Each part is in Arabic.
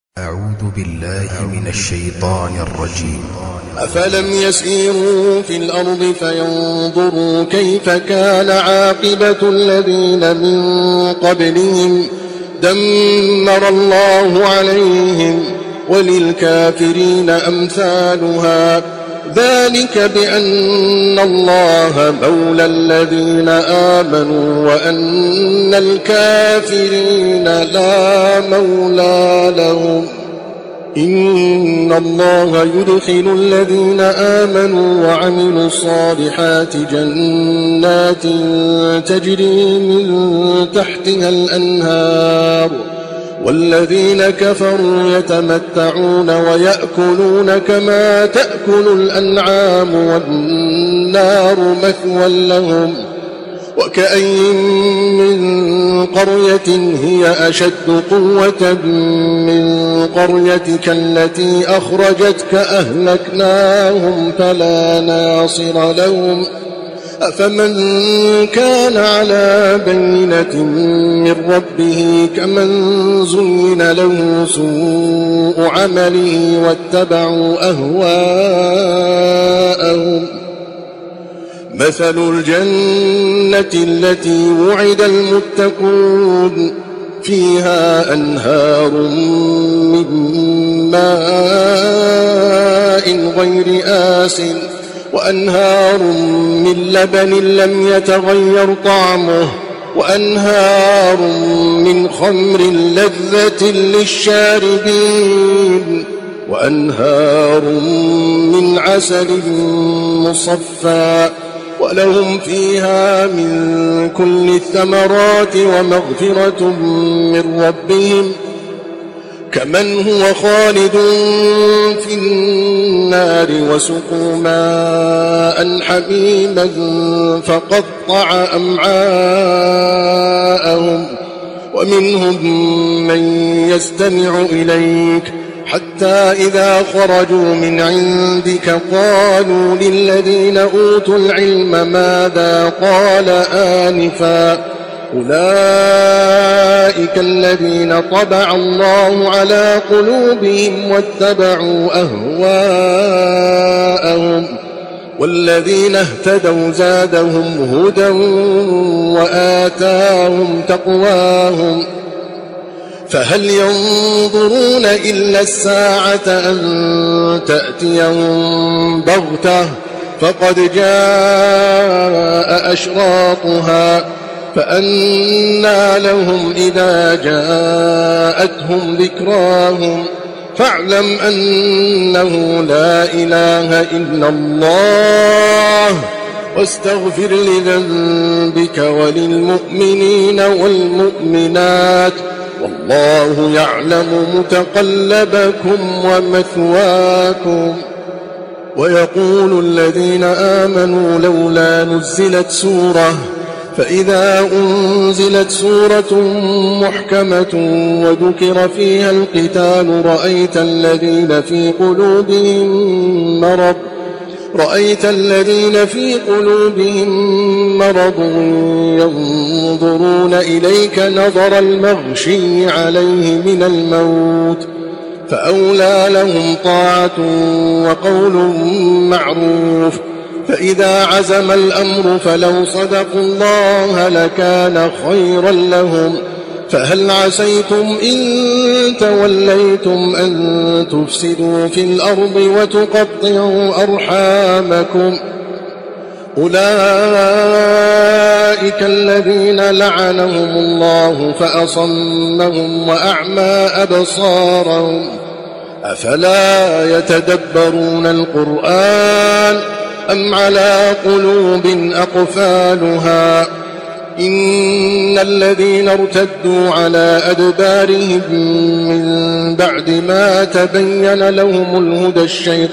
أعوذ بالله من الشيطان الرجيم. أفلم يسيروا في الأرض فينظروا كيف كان عاقبة الذين من قبلهم دمر الله عليهم وللكافرين أمثالها ذلك بأن الله مولى الذين آمنوا وأن الكافرين لا مولى لهم. إن الله يدخل الذين آمنوا وعملوا الصالحات جنات تجري من تحتها الأنهار والذين كفروا يتمتعون ويأكلون كما تأكل الأنعام والنار مثوى لهم. وكأين من قرية هي أشد قوة من قريتك التي أخرجتك أهلكناهم فلا ناصر لهم. أفمن كان على بينة من ربه كمن زين له سوء عمله واتبعوا أهواءهم. مثل الجنة التي وعد المتقون فيها أنهار من ماء غير آسن وأنهار من لبن لم يتغير طعمه وأنهار من خمر لذة للشاربين وأنهار من عسل مصفى ولهم فيها من كل الثمرات ومغفرة من ربهم كمن هو خالد في النار وسقوا ماء حميما فقطع أمعاءهم ومنهم من يستمع إليك حتى إذا خرجوا من عندك قالوا للذين أوتوا العلم ماذا قال آنفا أولئك الذين طبع الله على قلوبهم واتبعوا أهواءهم والذين اهتدوا زادهم هدى وآتاهم تقواهم. فهل ينظرون إلا الساعة أن تأتيهم بغتة فقد جاء أشراطها فأنى لهم إذا جاءتهم ذكراهم. فاعلم أنه لا إله إلا الله واستغفر لذنبك وللمؤمنين والمؤمنات والله يعلم متقلبكم ومثواكم. ويقول الذين آمنوا لولا نزلت سورة فإذا أنزلت سورة محكمة وذكر فيها القتال رأيت الذين في قلوبهم مرض ينظرون إليك نظر المغشي عليه من الموت فأولى لهم طاعة وقول معروف. فإذا عزم الأمر فلو صدقوا الله لكان خيرا لهم. فهل عسيتم إن توليتم أن تفسدوا في الأرض وتقطعوا أرحامكم أولئك الذين لعنهم الله فأصمهم وأعمى أبصارهم. أفلا يتدبرون القرآن أم على قلوب أقفالها. إن الذين ارتدوا على أدبارهم من بعد ما تبين لهم الهدى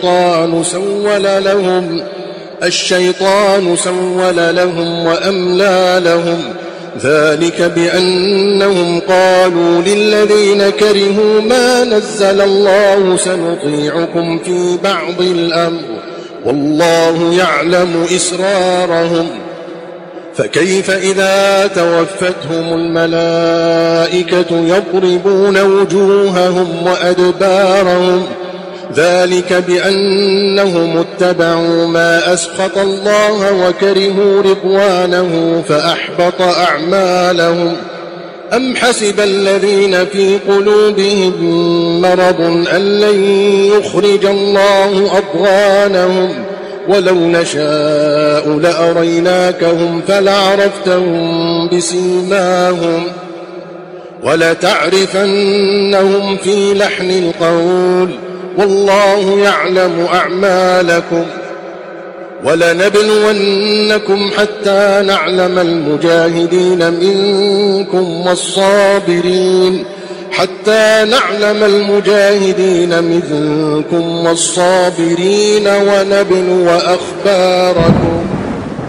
الشيطان سول لهم وأملى لهم ذلك بأنهم قالوا للذين كرهوا ما نزل الله سنطيعكم في بعض الأمر والله يعلم إسرارهم. فكيف إذا توفتهم الملائكة يضربون وجوههم وأدبارهم ذلك بأنهم اتبعوا ما أسخط الله وكرهوا رضوانه فأحبط أعمالهم أم حسب الذين في قلوبهم مرض أن لن يخرج الله أضغانهم ولو نشاء لأريناكهم فلعرفتهم بسيماهم ولتعرفنهم في لحن القول والله يعلم أعمالكم ولنبلونكم حتى نعلم المجاهدين منكم والصابرين ونبلو أخباركم.